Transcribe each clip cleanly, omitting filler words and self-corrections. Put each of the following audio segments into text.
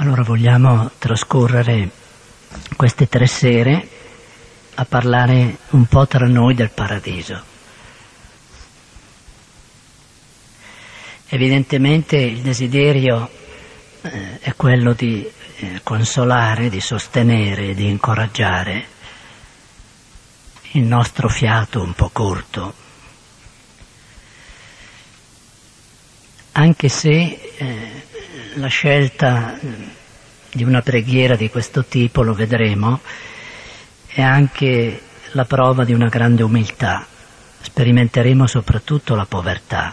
Allora vogliamo trascorrere queste 3 sere a parlare un po' tra noi del paradiso. Evidentemente il desiderio è quello di consolare, di sostenere, di incoraggiare il nostro fiato un po' corto, anche se la scelta di una preghiera di questo tipo, lo vedremo, è anche la prova di una grande umiltà. Sperimenteremo soprattutto la povertà,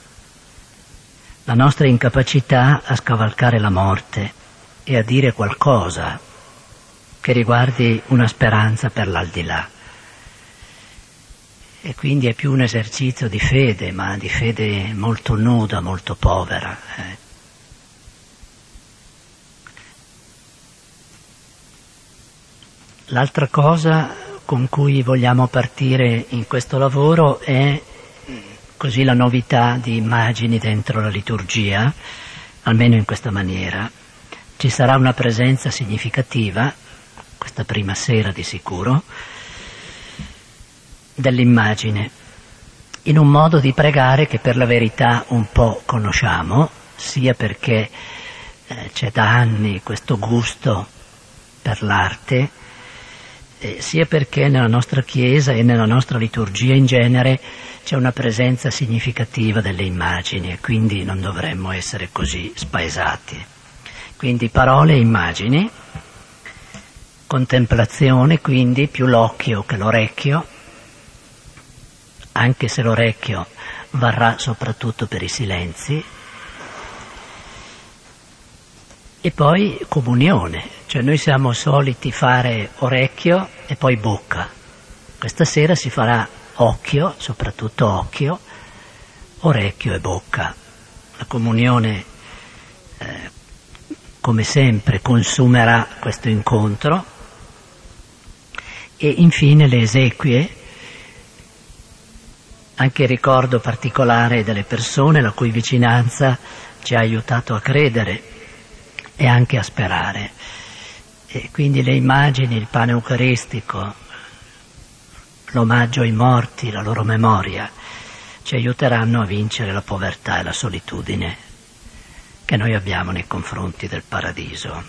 la nostra incapacità a scavalcare la morte e a dire qualcosa che riguardi una speranza per l'aldilà. E quindi è più un esercizio di fede, ma di fede molto nuda, molto povera. L'altra cosa con cui vogliamo partire in questo lavoro è così la novità di immagini dentro la liturgia, almeno in questa maniera. Ci sarà una presenza significativa, questa prima sera di sicuro, dell'immagine, in un modo di pregare che per la verità un po' conosciamo, sia perché c'è da anni questo gusto per l'arte, sia perché nella nostra Chiesa e nella nostra liturgia in genere c'è una presenza significativa delle immagini e quindi non dovremmo essere così spaesati. Quindi parole e immagini, contemplazione, quindi più l'occhio che l'orecchio, anche se l'orecchio varrà soprattutto per i silenzi, e poi comunione, cioè noi siamo soliti fare orecchio e poi bocca. Questa sera si farà occhio, soprattutto occhio, orecchio e bocca. La comunione, come sempre, consumerà questo incontro e infine le esequie, anche il ricordo particolare delle persone la cui vicinanza ci ha aiutato a credere e anche a sperare. E quindi le immagini, il pane eucaristico, l'omaggio ai morti, la loro memoria, ci aiuteranno a vincere la povertà e la solitudine che noi abbiamo nei confronti del paradiso.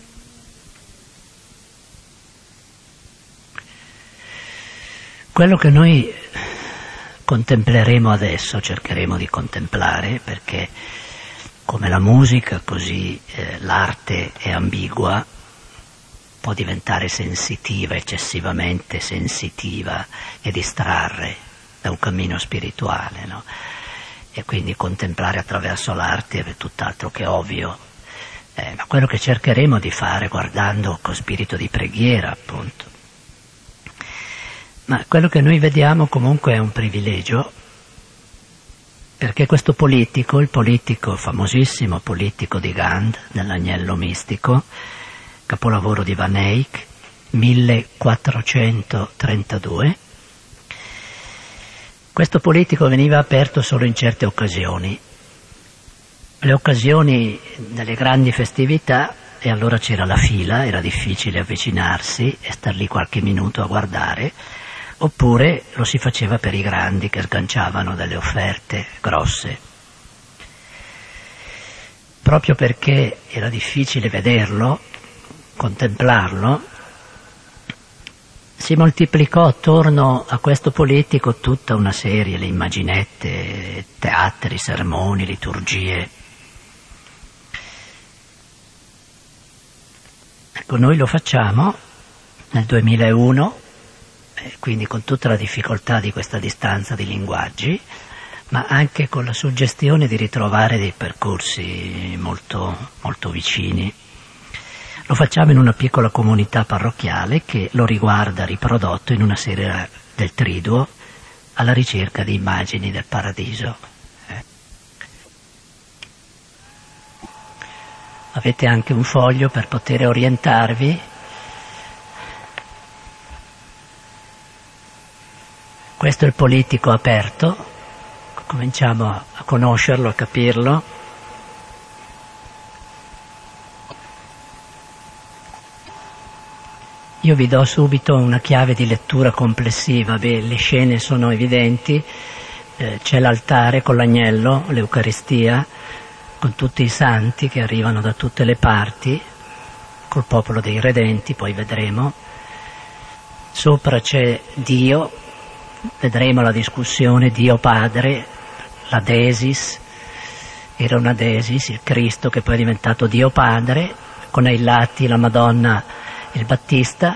Quello che noi contempleremo adesso, cercheremo di contemplare, perché come la musica, così l'arte è ambigua, può diventare sensitiva, eccessivamente sensitiva e distrarre da un cammino spirituale, no? E quindi contemplare attraverso l'arte è tutt'altro che ovvio. Ma quello che cercheremo di fare guardando con spirito di preghiera, appunto. Ma quello che noi vediamo comunque è un privilegio, perché questo politico, il politico, famosissimo politico di Gand, nell'Agnello Mistico, capolavoro di Van Eyck, 1432, questo politico veniva aperto solo in certe occasioni. Le occasioni delle grandi festività, e allora c'era la fila, era difficile avvicinarsi e star lì qualche minuto a guardare, oppure lo si faceva per i grandi che sganciavano delle offerte grosse. Proprio perché era difficile vederlo, contemplarlo, si moltiplicò attorno a questo politico tutta una serie, le immaginette, teatri, sermoni, liturgie. Ecco, noi lo facciamo nel 2001, quindi con tutta la difficoltà di questa distanza di linguaggi, ma anche con la suggestione di ritrovare dei percorsi molto, molto vicini. Lo facciamo in una piccola comunità parrocchiale che lo riguarda riprodotto in una serie del Triduo alla ricerca di immagini del paradiso. Avete anche un foglio per poter orientarvi. Questo è il politico aperto, cominciamo a conoscerlo, a capirlo. Io vi do subito una chiave di lettura complessiva. Le scene sono evidenti, c'è l'altare con l'agnello, l'Eucaristia, con tutti i santi che arrivano da tutte le parti, col popolo dei redenti, poi vedremo. Sopra c'è Dio, vedremo la discussione Dio Padre, la Desis, era una Desis, il Cristo che poi è diventato Dio Padre, con ai lati la Madonna, il Battista,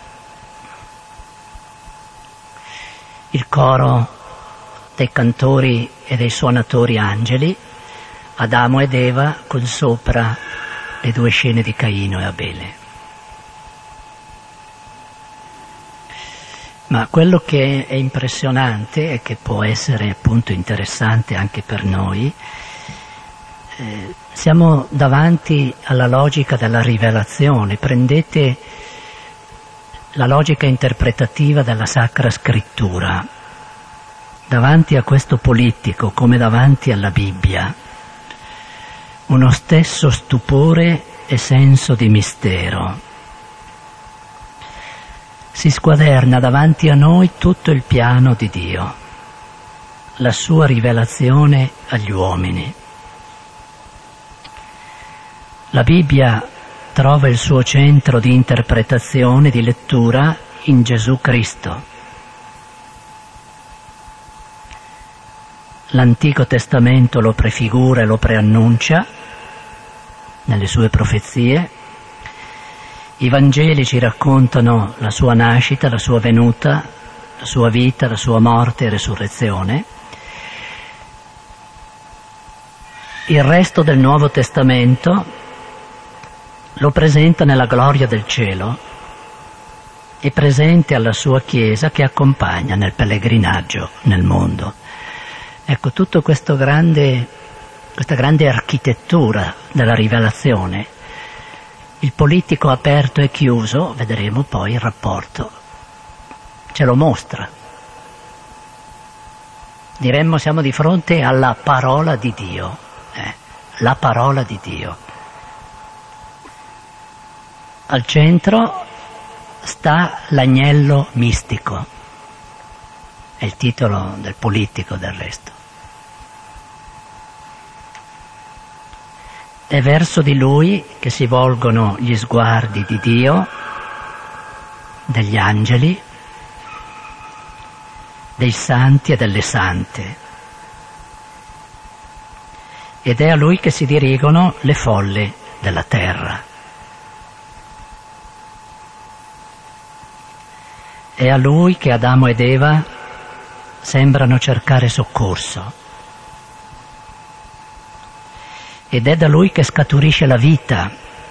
il coro dei cantori e dei suonatori angeli, Adamo ed Eva con sopra le due scene di Caino e Abele. Ma quello che è impressionante e che può essere appunto interessante anche per noi, siamo davanti alla logica della rivelazione. Prendete la logica interpretativa della Sacra Scrittura. Davanti a questo politico, come davanti alla Bibbia, uno stesso stupore e senso di mistero. Si squaderna davanti a noi tutto il piano di Dio, la sua rivelazione agli uomini. La Bibbia trova il suo centro di interpretazione, di lettura in Gesù Cristo. L'Antico Testamento lo prefigura e lo preannuncia nelle sue profezie. I Vangeli ci raccontano la sua nascita, la sua venuta, la sua vita, la sua morte e resurrezione. Il resto del Nuovo Testamento lo presenta nella gloria del cielo e presente alla sua Chiesa che accompagna nel pellegrinaggio nel mondo. Ecco, tutta questa grande architettura della rivelazione, il politico aperto e chiuso, vedremo poi il rapporto, ce lo mostra. Diremmo siamo di fronte alla parola di Dio, la parola di Dio. Al centro sta l'agnello mistico, è il titolo del politico del resto. È verso di lui che si volgono gli sguardi di Dio, degli angeli, dei santi e delle sante. Ed è a lui che si dirigono le folle della terra. È a lui che Adamo ed Eva sembrano cercare soccorso. Ed è da lui che scaturisce la vita,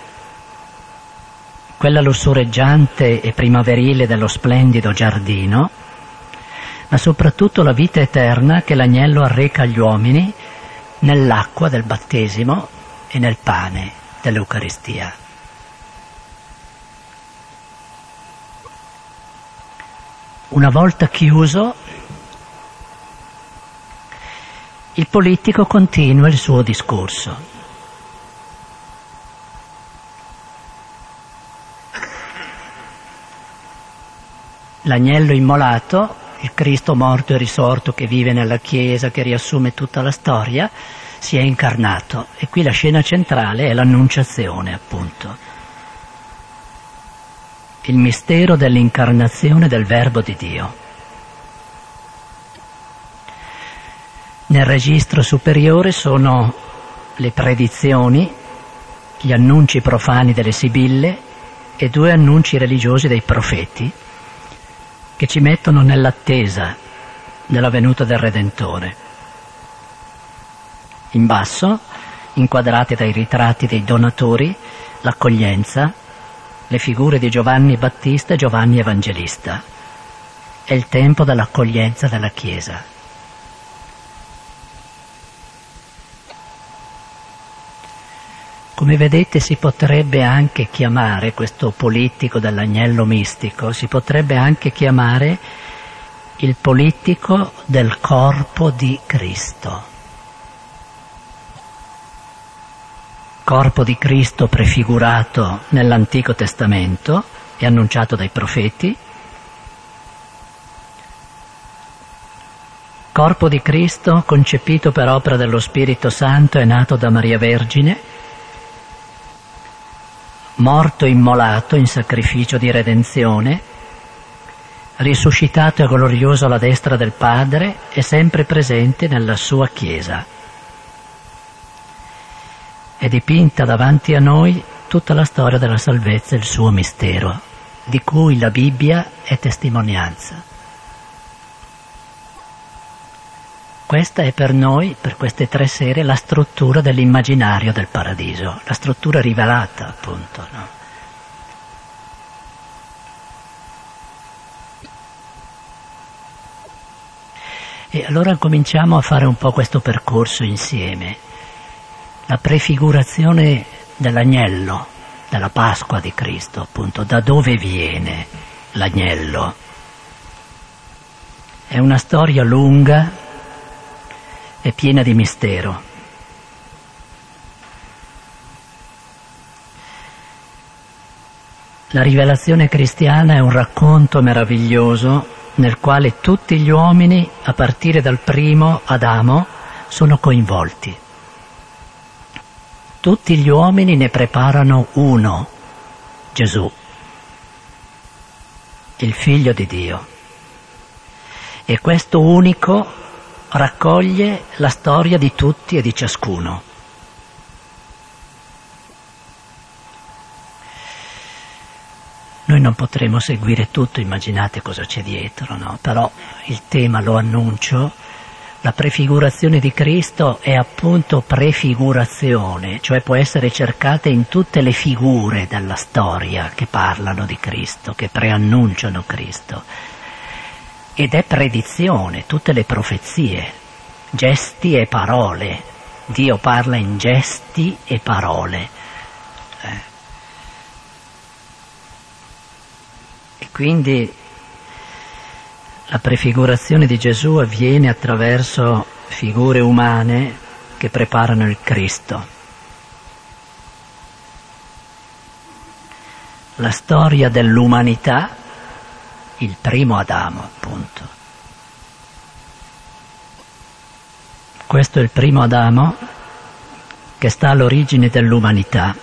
quella lussureggiante e primaverile dello splendido giardino, ma soprattutto la vita eterna che l'agnello arreca agli uomini nell'acqua del battesimo e nel pane dell'Eucaristia. Una volta chiuso, il politico continua il suo discorso. L'agnello immolato, il Cristo morto e risorto che vive nella Chiesa, che riassume tutta la storia, si è incarnato. E qui la scena centrale è l'annunciazione, appunto. Il mistero dell'incarnazione del Verbo di Dio. Nel registro superiore sono le predizioni, gli annunci profani delle Sibille e 2 annunci religiosi dei profeti che ci mettono nell'attesa della venuta del Redentore. In basso, inquadrati dai ritratti dei donatori, l'accoglienza, le figure di Giovanni Battista e Giovanni Evangelista. È il tempo dell'accoglienza della Chiesa. Come vedete si potrebbe anche chiamare questo politico dell'agnello mistico, si potrebbe anche chiamare il politico del corpo di Cristo. Corpo di Cristo prefigurato nell'Antico Testamento, è annunciato dai profeti. Corpo di Cristo, concepito per opera dello Spirito Santo, è nato da Maria Vergine, morto immolato in sacrificio di redenzione, risuscitato e glorioso alla destra del Padre e sempre presente nella sua Chiesa. È dipinta davanti a noi tutta la storia della salvezza e il suo mistero, di cui la Bibbia è testimonianza. Questa è per noi, per queste 3 sere, la struttura dell'immaginario del paradiso, la struttura rivelata, appunto, no? E allora cominciamo a fare un po' questo percorso insieme. La prefigurazione dell'agnello, della Pasqua di Cristo, appunto, da dove viene l'agnello? È una storia lunga e piena di mistero. La rivelazione cristiana è un racconto meraviglioso nel quale tutti gli uomini, a partire dal primo Adamo, sono coinvolti. Tutti gli uomini ne preparano uno, Gesù, il Figlio di Dio. E questo unico raccoglie la storia di tutti e di ciascuno. Noi non potremo seguire tutto, immaginate cosa c'è dietro, no? Però il tema lo annuncio. La prefigurazione di Cristo è appunto prefigurazione, cioè può essere cercata in tutte le figure della storia che parlano di Cristo, che preannunciano Cristo. Ed è predizione, tutte le profezie, gesti e parole. Dio parla in gesti e parole. E quindi la prefigurazione di Gesù avviene attraverso figure umane che preparano il Cristo. La storia dell'umanità, il primo Adamo, appunto. Questo è il primo Adamo che sta all'origine dell'umanità.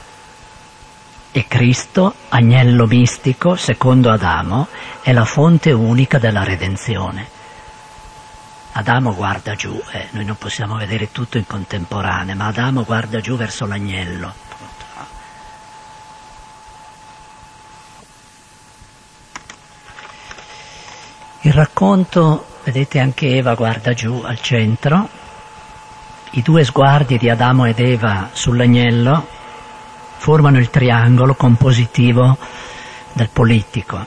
E Cristo, agnello mistico, secondo Adamo, è la fonte unica della redenzione. Adamo guarda giù, noi non possiamo vedere tutto in contemporanea, ma Adamo guarda giù verso l'agnello. Il racconto, vedete, anche Eva guarda giù al centro, i 2 sguardi di Adamo ed Eva sull'agnello formano il triangolo compositivo del polittico.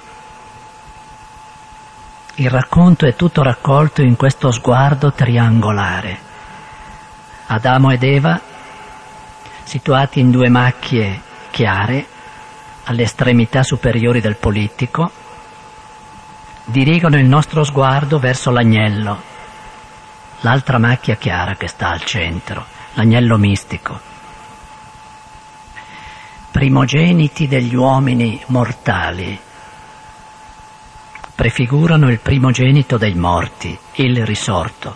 Il racconto è tutto raccolto in questo sguardo triangolare. Adamo ed Eva, situati in 2 macchie chiare, alle estremità superiori del polittico, dirigono il nostro sguardo verso l'agnello, l'altra macchia chiara che sta al centro, l'agnello mistico. Primogeniti degli uomini mortali, prefigurano il primogenito dei morti, il risorto.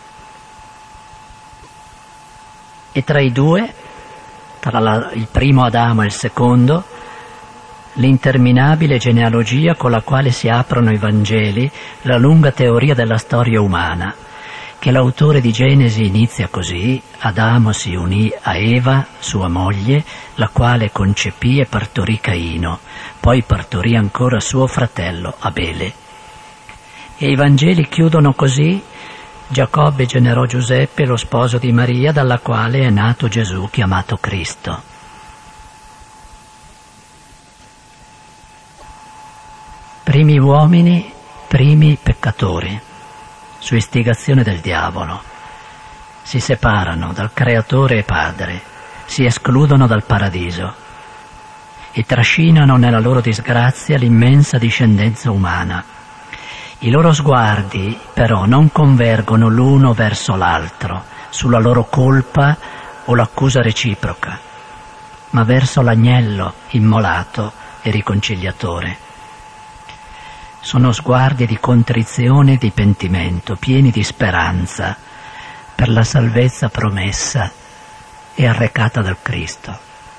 E tra i 2, tra il primo Adamo e il secondo, l'interminabile genealogia con la quale si aprono i Vangeli, la lunga teoria della storia umana, che l'autore di Genesi inizia così: Adamo si unì a Eva, sua moglie, la quale concepì e partorì Caino, poi partorì ancora suo fratello Abele. E i Vangeli chiudono così: Giacobbe generò Giuseppe, lo sposo di Maria, dalla quale è nato Gesù, chiamato Cristo. Primi uomini, primi peccatori, su istigazione del diavolo, si separano dal Creatore e Padre, si escludono dal paradiso e trascinano nella loro disgrazia l'immensa discendenza umana. I loro sguardi però non convergono l'uno verso l'altro sulla loro colpa o l'accusa reciproca, ma verso l'agnello immolato e riconciliatore. Sono sguardi di contrizione e di pentimento, pieni di speranza per la salvezza promessa e arrecata dal Cristo.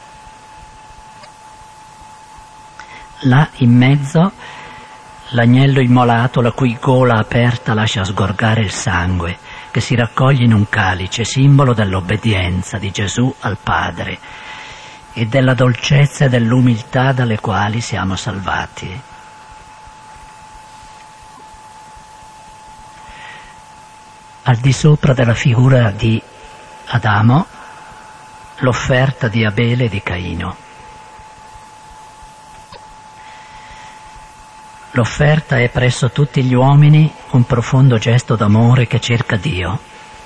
Là in mezzo l'agnello immolato, la cui gola aperta lascia sgorgare il sangue, che si raccoglie in un calice, simbolo dell'obbedienza di Gesù al Padre e della dolcezza e dell'umiltà dalle quali siamo salvati. Al di sopra della figura di Adamo, l'offerta di Abele e di Caino. L'offerta è presso tutti gli uomini un profondo gesto d'amore che cerca Dio.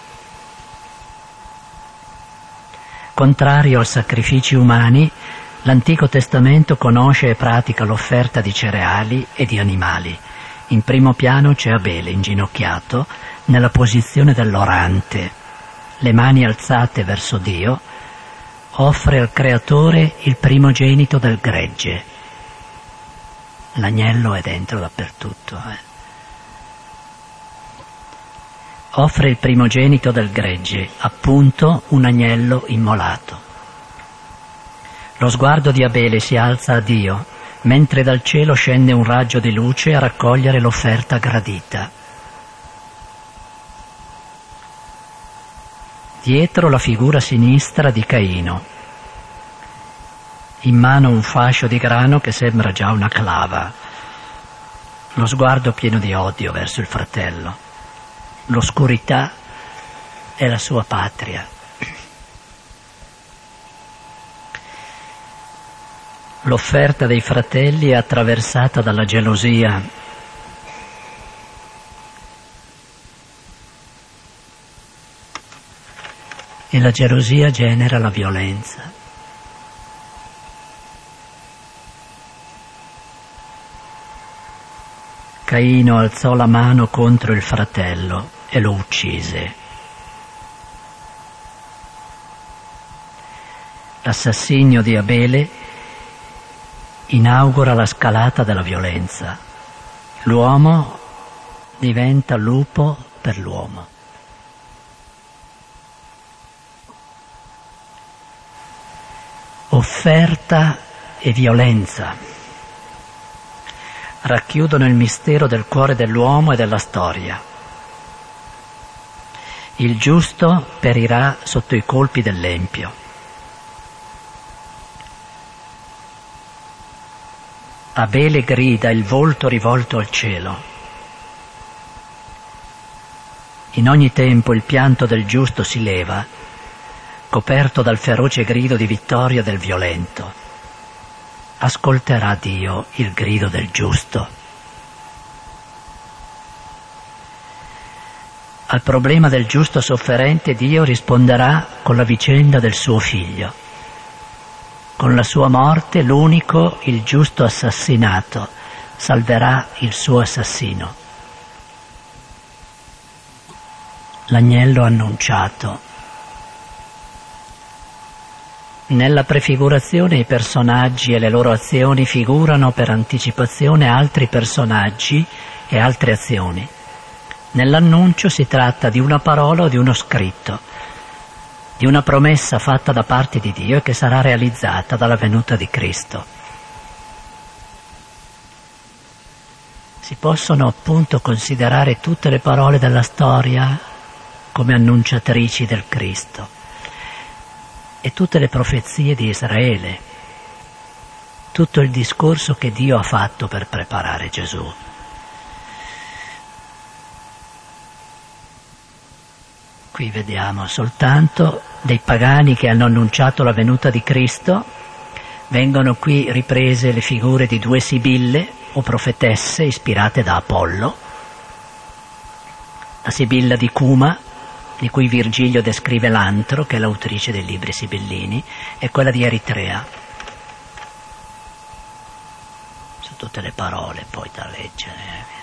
Contrario ai sacrifici umani, l'Antico Testamento conosce e pratica l'offerta di cereali e di animali. In primo piano c'è Abele inginocchiato nella posizione dell'orante, le mani alzate verso Dio, offre al Creatore il primogenito del gregge. L'agnello è dentro dappertutto. Offre il primogenito del gregge, appunto un agnello immolato. Lo sguardo di Abele si alza a Dio, mentre dal cielo scende un raggio di luce a raccogliere l'offerta gradita. Dietro la figura sinistra di Caino, in mano un fascio di grano che sembra già una clava, lo sguardo pieno di odio verso il fratello, l'oscurità è la sua patria. L'offerta dei fratelli è attraversata dalla gelosia. E la gelosia genera la violenza. Caino alzò la mano contro il fratello e lo uccise. L'assassinio di Abele inaugura la scalata della violenza. L'uomo diventa lupo per l'uomo. Offerta e violenza racchiudono il mistero del cuore dell'uomo e della storia. Il giusto perirà sotto i colpi dell'empio. Abele grida, il volto rivolto al cielo. In ogni tempo il pianto del giusto si leva, coperto dal feroce grido di vittoria del violento. Ascolterà Dio il grido del giusto. Al problema del giusto sofferente Dio risponderà con la vicenda del suo figlio. Con la sua morte l'unico, il giusto assassinato, salverà il suo assassino. L'agnello annunciato. Nella prefigurazione i personaggi e le loro azioni figurano per anticipazione altri personaggi e altre azioni. Nell'annuncio si tratta di una parola o di uno scritto, di una promessa fatta da parte di Dio e che sarà realizzata dalla venuta di Cristo. Si possono appunto considerare tutte le parole della storia come annunciatrici del Cristo. E tutte le profezie di Israele, tutto il discorso che Dio ha fatto per preparare Gesù. Qui vediamo soltanto dei pagani che hanno annunciato la venuta di Cristo. Vengono qui riprese le figure di due sibille o profetesse ispirate da Apollo. La sibilla di Cuma, di cui Virgilio descrive l'antro, che è l'autrice dei libri sibillini, e quella di Eritrea. Sono tutte le parole poi da leggere.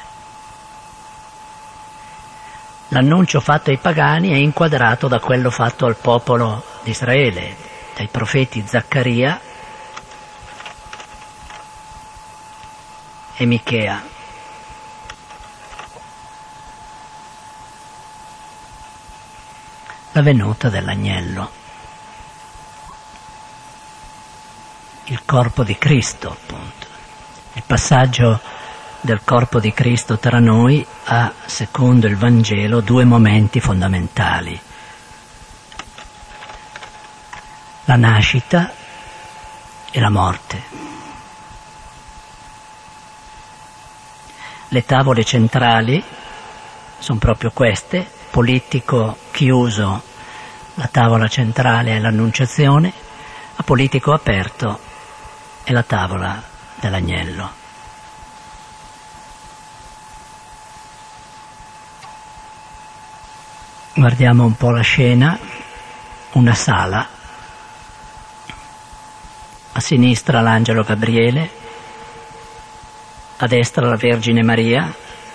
L'annuncio fatto ai pagani è inquadrato da quello fatto al popolo di Israele, dai profeti Zaccaria e Michea. La venuta dell'agnello. Il corpo di Cristo, appunto. Il passaggio del corpo di Cristo tra noi ha, secondo il Vangelo, due momenti fondamentali. La nascita e la morte. Le tavole centrali sono proprio queste: politico chiuso, la tavola centrale è l'Annunciazione, a politico aperto è la tavola dell'agnello. Guardiamo un po' la scena, una sala, a sinistra l'angelo Gabriele, a destra la Vergine Maria,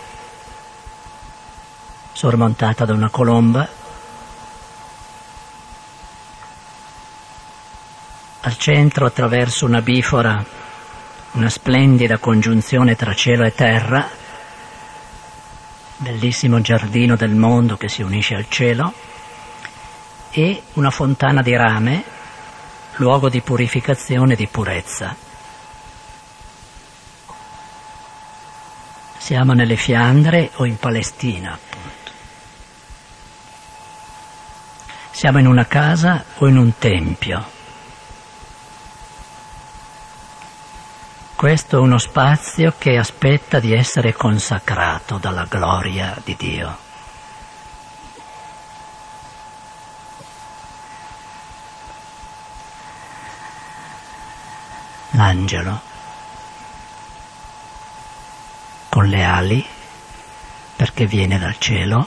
sormontata da una colomba, al centro, attraverso una bifora, una splendida congiunzione tra cielo e terra, bellissimo giardino del mondo che si unisce al cielo, e una fontana di rame, luogo di purificazione e di purezza. Siamo nelle Fiandre o in Palestina, appunto. Siamo in una casa o in un tempio. Questo è uno spazio che aspetta di essere consacrato dalla gloria di Dio. L'angelo, con le ali, perché viene dal cielo,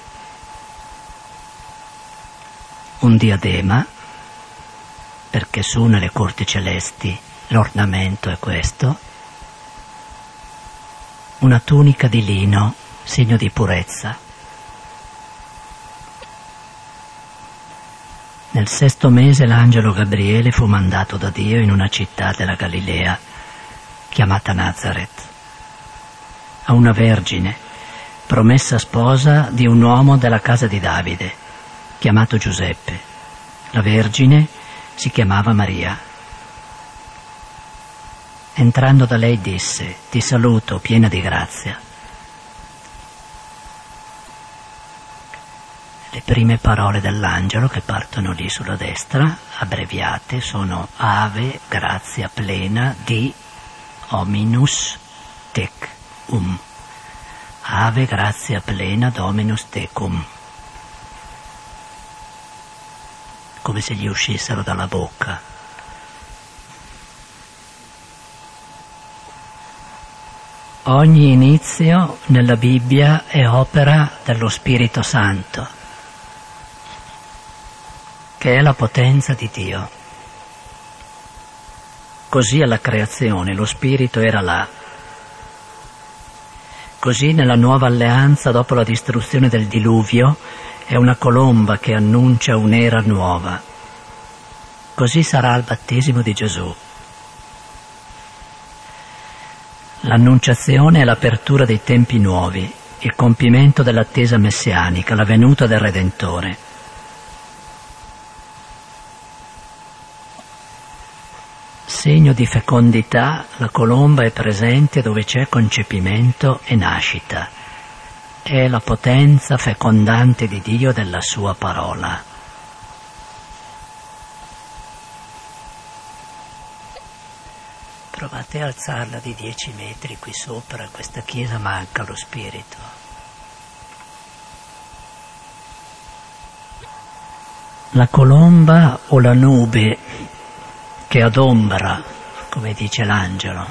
un diadema, perché su nelle corti celesti l'ornamento è questo, una tunica di lino, segno di purezza. Nel 6° mese l'angelo Gabriele fu mandato da Dio in una città della Galilea, chiamata Nazareth, a una vergine, promessa sposa di un uomo della casa di Davide, chiamato Giuseppe. La vergine si chiamava Maria. Entrando da lei disse: «Ti saluto, piena di grazia». Le prime parole dell'angelo che partono lì sulla destra, abbreviate, sono Ave, grazia plena di Dominus tecum. Ave, grazia plena Dominus tecum. Come se gli uscissero dalla bocca. Ogni inizio nella Bibbia è opera dello Spirito Santo, che è la potenza di Dio. Così alla creazione lo Spirito era là. Così nella nuova alleanza, dopo la distruzione del diluvio, è una colomba che annuncia un'era nuova. Così sarà al battesimo di Gesù. L'annunciazione è l'apertura dei tempi nuovi, il compimento dell'attesa messianica, la venuta del Redentore. Segno di fecondità, la colomba è presente dove c'è concepimento e nascita. È la potenza fecondante di Dio della sua parola. Provate a alzarla di 10 metri qui sopra, questa chiesa manca lo Spirito. La colomba o la nube che adombra, come dice l'angelo,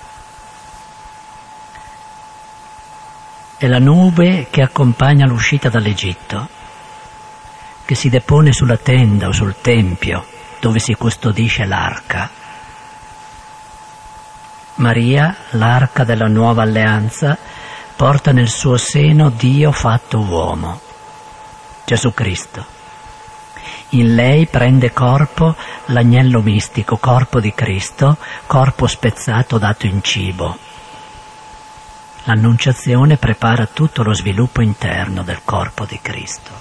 è la nube che accompagna l'uscita dall'Egitto, che si depone sulla tenda o sul tempio dove si custodisce l'arca. Maria, l'arca della nuova alleanza, porta nel suo seno Dio fatto uomo, Gesù Cristo. In lei prende corpo l'agnello mistico, corpo di Cristo, corpo spezzato dato in cibo. L'Annunciazione prepara tutto lo sviluppo interno del corpo di Cristo.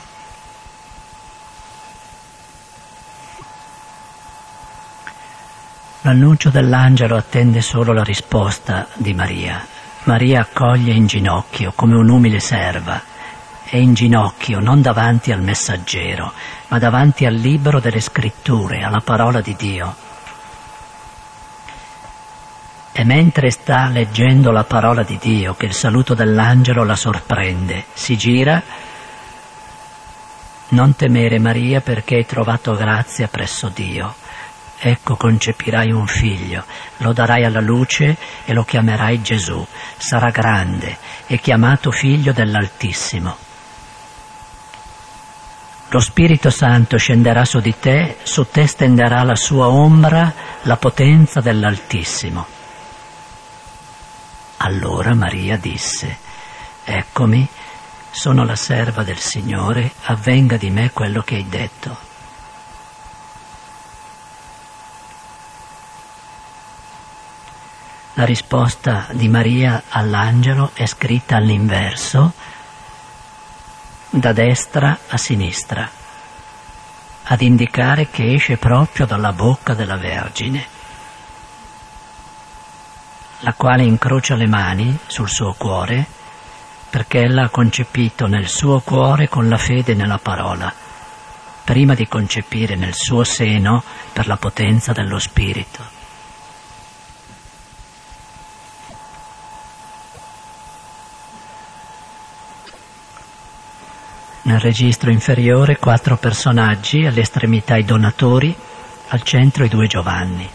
L'annuncio dell'angelo attende solo la risposta di Maria. Maria accoglie in ginocchio come un'umile serva, è in ginocchio non davanti al messaggero, ma davanti al libro delle scritture, alla parola di Dio. E mentre sta leggendo la parola di Dio che il saluto dell'angelo la sorprende, si gira: «Non temere, Maria, perché hai trovato grazia presso Dio. Ecco, concepirai un figlio, lo darai alla luce e lo chiamerai Gesù. Sarà grande e chiamato Figlio dell'Altissimo. Lo Spirito Santo scenderà su te stenderà la sua ombra, la potenza dell'Altissimo». Allora Maria disse: «Eccomi, sono la serva del Signore, avvenga di me quello che hai detto». La risposta di Maria all'angelo è scritta all'inverso, da destra a sinistra, ad indicare che esce proprio dalla bocca della Vergine, la quale incrocia le mani sul suo cuore perché ella ha concepito nel suo cuore con la fede nella parola, prima di concepire nel suo seno per la potenza dello Spirito. Nel registro inferiore 4 personaggi, alle estremità i donatori, al centro i 2 Giovanni.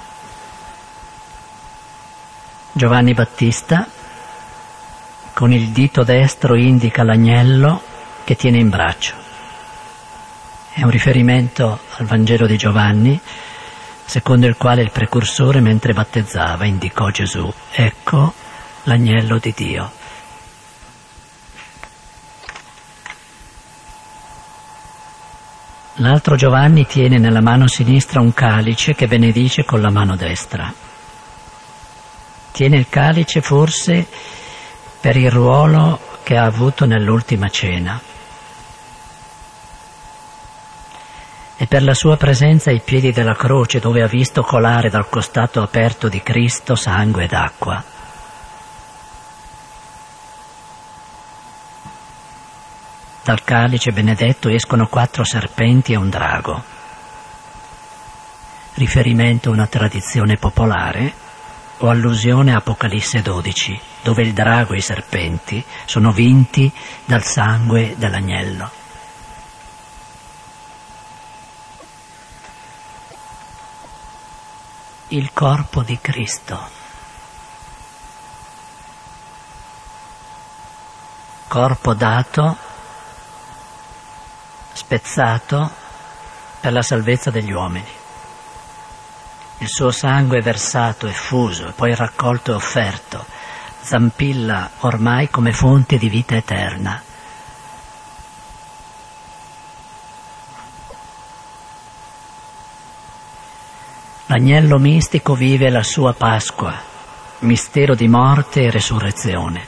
Giovanni Battista con il dito destro indica l'agnello che tiene in braccio. È un riferimento al Vangelo di Giovanni, secondo il quale il precursore, mentre battezzava, indicò Gesù: «Ecco l'agnello di Dio». L'altro Giovanni tiene nella mano sinistra un calice che benedice con la mano destra. Tiene il calice forse per il ruolo che ha avuto nell'ultima cena e per la sua presenza ai piedi della croce, dove ha visto colare dal costato aperto di Cristo sangue ed acqua. Dal calice benedetto escono 4 serpenti e un drago. Riferimento a una tradizione popolare o allusione a Apocalisse 12, dove il drago e i serpenti sono vinti dal sangue dell'agnello. Il corpo di Cristo. Corpo dato, spezzato per la salvezza degli uomini. Il suo sangue è versato, effuso, e poi raccolto e offerto, zampilla ormai come fonte di vita eterna. L'agnello mistico vive la sua Pasqua, mistero di morte e resurrezione.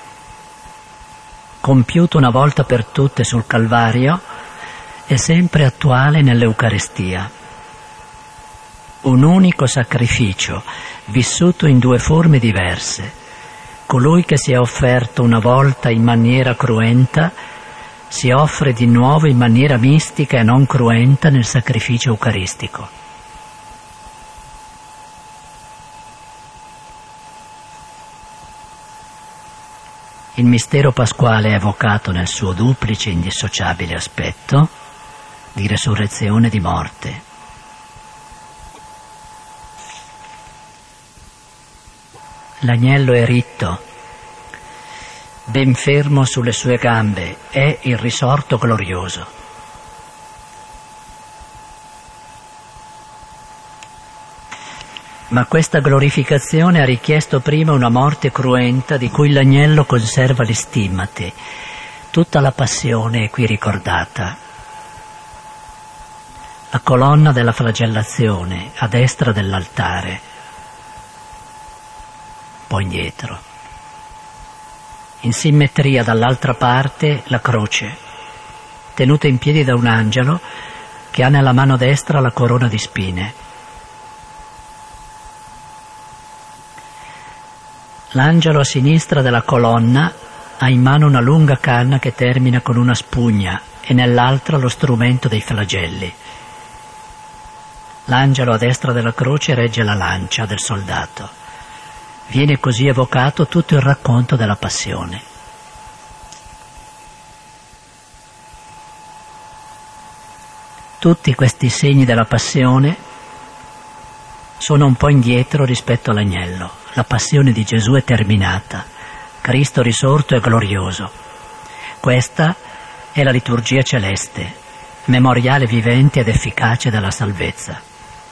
Compiuto una volta per tutte sul Calvario, è sempre attuale nell'Eucaristia. Un unico sacrificio, vissuto in 2 forme diverse. Colui che si è offerto una volta in maniera cruenta, si offre di nuovo in maniera mistica e non cruenta nel sacrificio eucaristico. Il mistero pasquale è evocato nel suo duplice e indissociabile aspetto di resurrezione e di morte. L'agnello è ritto, ben fermo sulle sue gambe, è il risorto glorioso. Ma questa glorificazione ha richiesto prima una morte cruenta di cui l'agnello conserva le stimmate. Tutta la passione è qui ricordata. La colonna della flagellazione a destra dell'altare, poi indietro. In simmetria dall'altra parte la croce, tenuta in piedi da un angelo che ha nella mano destra la corona di spine. L'angelo a sinistra della colonna ha in mano una lunga canna che termina con una spugna e nell'altra lo strumento dei flagelli. L'angelo a destra della croce regge la lancia del soldato. Viene così evocato tutto il racconto della passione. Tutti questi segni della passione sono un po' indietro rispetto all'agnello. La passione di Gesù è terminata. Cristo risorto è glorioso. Questa è la liturgia celeste, memoriale vivente ed efficace della salvezza.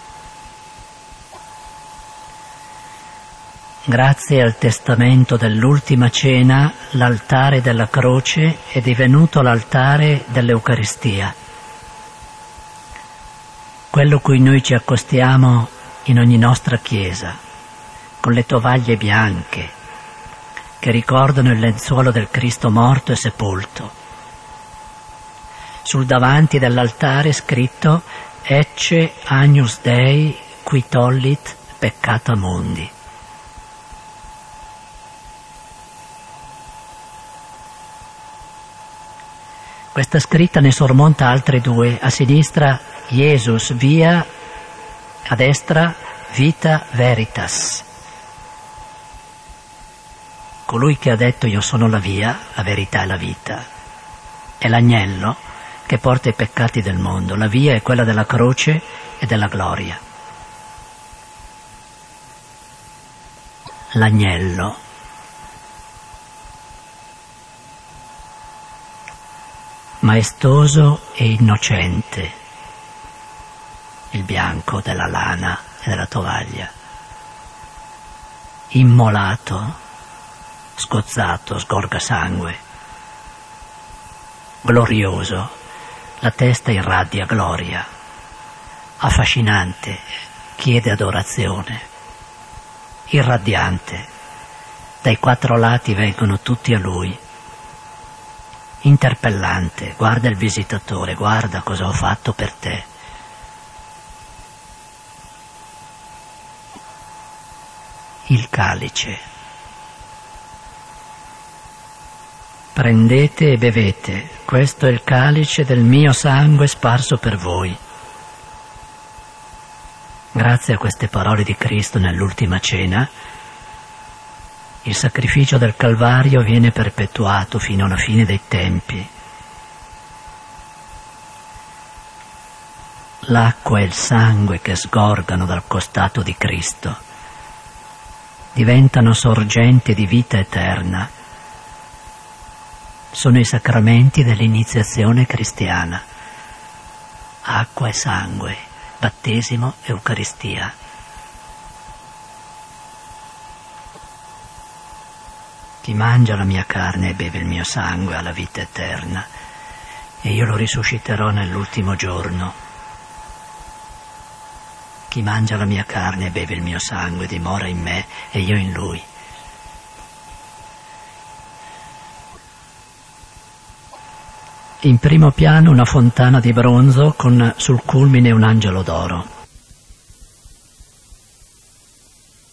Grazie al testamento dell'ultima cena, l'altare della croce è divenuto l'altare dell'Eucaristia. Quello cui noi ci accostiamo in ogni nostra chiesa, con le tovaglie bianche che ricordano il lenzuolo del Cristo morto e sepolto. Sul davanti dell'altare è scritto Ecce Agnus Dei qui tollit peccata mundi. Questa scritta ne sormonta altre due, a sinistra Jesus via, a destra vita veritas. Colui che ha detto io sono la via, la verità e la vita, è l'agnello che porta i peccati del mondo. La via è quella della croce e della gloria. L'agnello. Maestoso e innocente, il bianco della lana e della tovaglia, immolato, scozzato, sgorga sangue, glorioso, la testa irradia gloria, affascinante, chiede adorazione, irradiante, dai quattro lati vengono tutti a lui. Interpellante, guarda il visitatore, guarda cosa ho fatto per te. Il calice. Prendete e bevete, questo è il calice del mio sangue sparso per voi. Grazie a queste parole di Cristo nell'ultima cena, il sacrificio del Calvario viene perpetuato fino alla fine dei tempi. L'acqua e il sangue che sgorgano dal costato di Cristo diventano sorgente di vita eterna. Sono i sacramenti dell'iniziazione cristiana. Acqua e sangue, battesimo, Eucaristia. Chi mangia la mia carne e beve il mio sangue ha la vita eterna, e io lo risusciterò nell'ultimo giorno. Chi mangia la mia carne e beve il mio sangue dimora in me e io in lui. In primo piano una fontana di bronzo con sul culmine un angelo d'oro.